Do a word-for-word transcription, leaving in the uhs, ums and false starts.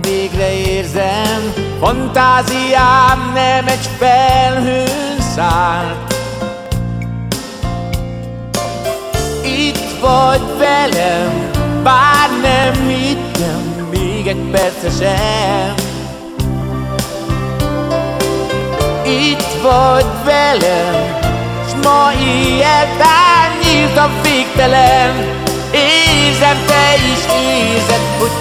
végre érzem, fantáziám nem egy felhőn szállt. Itt vagy velem, bár nem hittem még egy perce sem. Itt vagy velem, s ma éjjel tán nyílt a végtelen. Érzem, te is érzed, hogy